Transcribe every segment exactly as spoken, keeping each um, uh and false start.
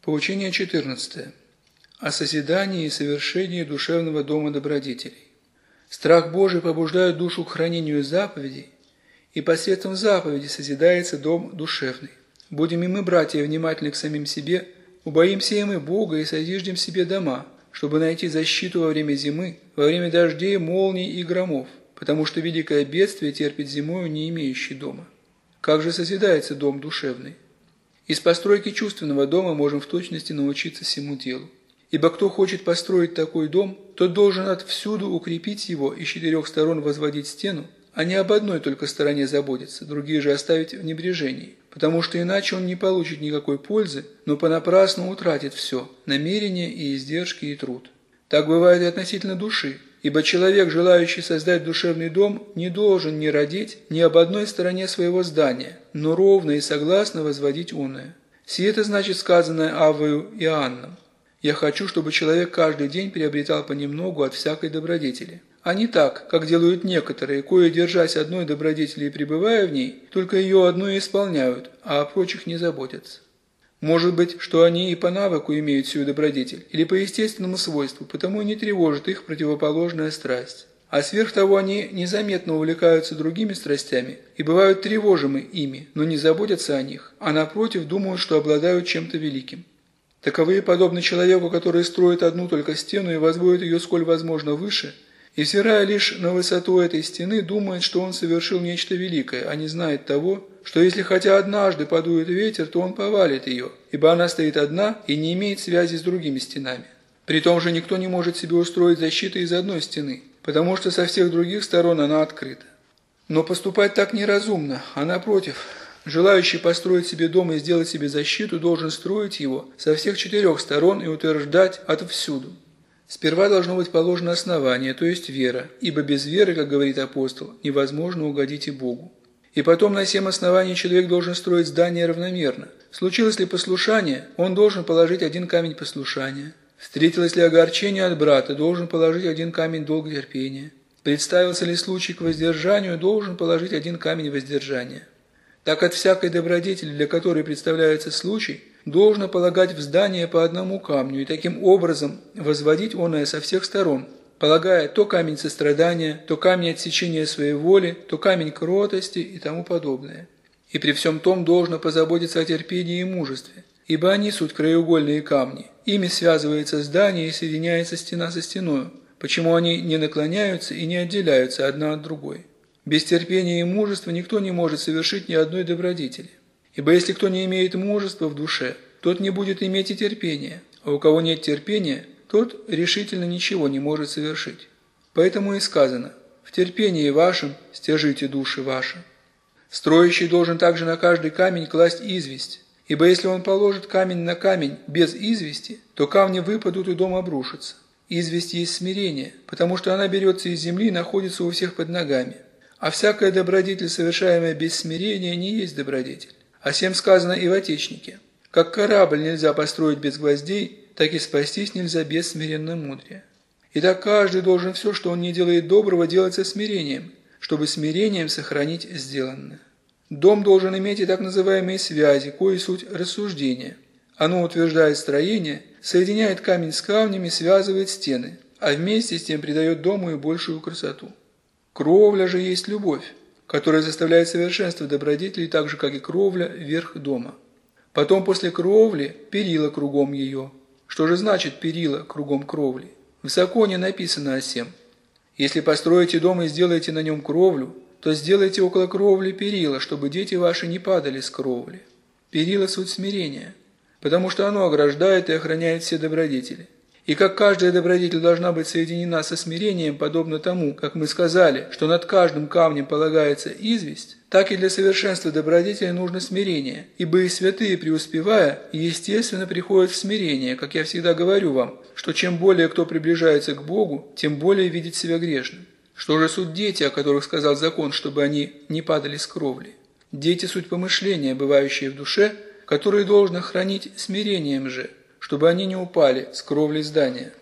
Поучение четырнадцатое. О созидании и совершении душевного дома добродетелей. Страх Божий побуждает душу к хранению заповедей, и посредством заповедей созидается дом душевный. Будем и мы, братья, внимательны к самим себе, убоимся и мы Бога и созиждем себе дома, чтобы найти защиту во время зимы, во время дождей, молний и громов, потому что великое бедствие терпит зимою не имеющий дома. Как же созидается дом душевный? Из постройки чувственного дома можем в точности научиться всему делу. Ибо кто хочет построить такой дом, тот должен отвсюду укрепить его и с четырех сторон возводить стену, а не об одной только стороне заботиться, другие же оставить в небрежении, потому что иначе он не получит никакой пользы, но понапрасну утратит все – намерения и издержки и труд. Так бывает и относительно души, ибо человек, желающий создать душевный дом, не должен ни родить ни об одной стороне своего здания, но ровно и согласно возводить оное. Сие это значит сказанное Аввою Иоанном: «Я хочу, чтобы человек каждый день приобретал понемногу от всякой добродетели». А не так, как делают некоторые, кое, держась одной добродетели и пребывая в ней, только ее одну и исполняют, а о прочих не заботятся. Может быть, что они и по навыку имеют сию добродетель, или по естественному свойству, потому и не тревожит их противоположная страсть. А сверх того они незаметно увлекаются другими страстями и бывают тревожимы ими, но не заботятся о них, а напротив думают, что обладают чем-то великим. Таковые подобны человеку, который строит одну только стену и возводит ее сколь возможно выше, и, взирая лишь на высоту этой стены, думает, что он совершил нечто великое, а не знает того, что если хотя однажды подует ветер, то он повалит ее, ибо она стоит одна и не имеет связи с другими стенами. При том же никто не может себе устроить защиты из одной стены, потому что со всех других сторон она открыта. Но поступать так неразумно, а напротив, желающий построить себе дом и сделать себе защиту, должен строить его со всех четырех сторон и утверждать отовсюду. Сперва должно быть положено основание, то есть вера, ибо без веры, как говорит апостол, невозможно угодить и Богу. И потом на семь оснований человек должен строить здание равномерно. Случилось ли послушание, он должен положить один камень послушания. Встретилось ли огорчение от брата, должен положить один камень долготерпения. Представился ли случай к воздержанию, должен положить один камень воздержания. Так от всякой добродетели, для которой представляется случай, должно полагать в здание по одному камню и таким образом возводить оное со всех сторон, полагая то камень сострадания, то камень отсечения своей воли, то камень кротости и тому подобное. И при всем том должно позаботиться о терпении и мужестве, ибо они суть краеугольные камни, ими связывается здание и соединяется стена со стеною, почему они не наклоняются и не отделяются одна от другой. Без терпения и мужества никто не может совершить ни одной добродетели. Ибо если кто не имеет мужества в душе, тот не будет иметь и терпения, а у кого нет терпения, тот решительно ничего не может совершить. Поэтому и сказано: «В терпении вашем стяжите души ваши». Строящий должен также на каждый камень класть известь, ибо если он положит камень на камень без извести, то камни выпадут и дом обрушится. Известь есть смирение, потому что она берется из земли и находится у всех под ногами. А всякая добродетель, совершаемая без смирения, не есть добродетель. О сем сказано и в Отечнике: «Как корабль нельзя построить без гвоздей, так и спастись нельзя без смиренномудрия». Итак, каждый должен все, что он не делает доброго, делать со смирением, чтобы смирением сохранить сделанное. Дом должен иметь и так называемые связи, кои суть рассуждения. Оно утверждает строение, соединяет камень с камнями, связывает стены, а вместе с тем придает дому и большую красоту. Кровля же есть любовь, которая заставляет совершенствовать добродетели, так же, как и кровля, верх дома. Потом после кровли перила кругом ее. Что же значит перила кругом кровли? В законе написано о сем: «Если построите дом и сделаете на нем кровлю, то сделайте около кровли перила, чтобы дети ваши не падали с кровли». Перила – суть смирения, потому что оно ограждает и охраняет все добродетели. И как каждая добродетель должна быть соединена со смирением, подобно тому, как мы сказали, что над каждым камнем полагается известь, так и для совершенства добродетели нужно смирение, ибо и святые, преуспевая, естественно приходят в смирение, как я всегда говорю вам, что чем более кто приближается к Богу, тем более видит себя грешным. Что же суть дети, о которых сказал закон, чтобы они не падали с кровли? Дети – суть помышления, бывающие в душе, которые должно хранить смирением же, чтобы они не упали с кровли здания.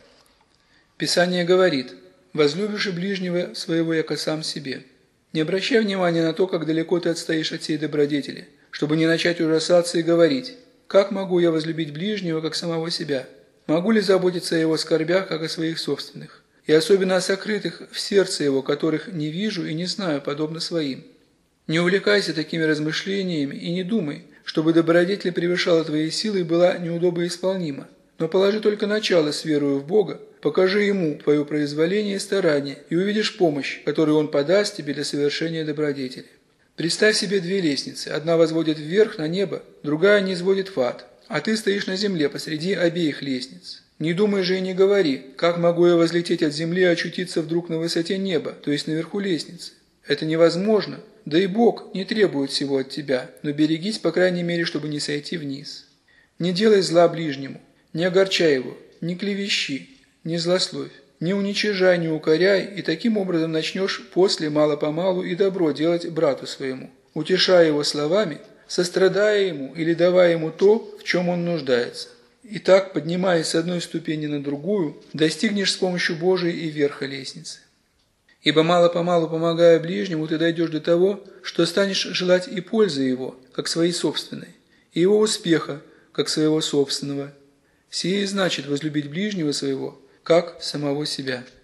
Писание говорит: «Возлюбишь и ближнего своего, яко сам себе». Не обращай внимания на то, как далеко ты отстоишь от сей добродетели, чтобы не начать ужасаться и говорить: как могу я возлюбить ближнего, как самого себя? Могу ли заботиться о его скорбях, как о своих собственных? И особенно о сокрытых в сердце его, которых не вижу и не знаю, подобно своим. Не увлекайся такими размышлениями и не думай, чтобы добродетель превышала твои силы и была неудобоисполнима. Но положи только начало с верою в Бога, покажи Ему твое произволение и старание, и увидишь помощь, которую Он подаст тебе для совершения добродетели. Представь себе две лестницы, одна возводит вверх на небо, другая низводит в ад, а ты стоишь на земле посреди обеих лестниц. Не думай же и не говори, как могу я возлететь от земли и очутиться вдруг на высоте неба, то есть наверху лестницы. Это невозможно, да и Бог не требует всего от тебя, но берегись, по крайней мере, чтобы не сойти вниз. Не делай зла ближнему, не огорчай его, не клевещи, не злословь, не уничижай, не укоряй, и таким образом начнешь после мало-помалу и добро делать брату своему, утешая его словами, сострадая ему или давая ему то, в чем он нуждается. И так, поднимаясь с одной ступени на другую, достигнешь с помощью Божией и верха лестницы. Ибо мало-помалу, помогая ближнему, ты дойдешь до того, что станешь желать и пользы его, как своей собственной, и его успеха, как своего собственного. Сие значит возлюбить ближнего своего, как самого себя.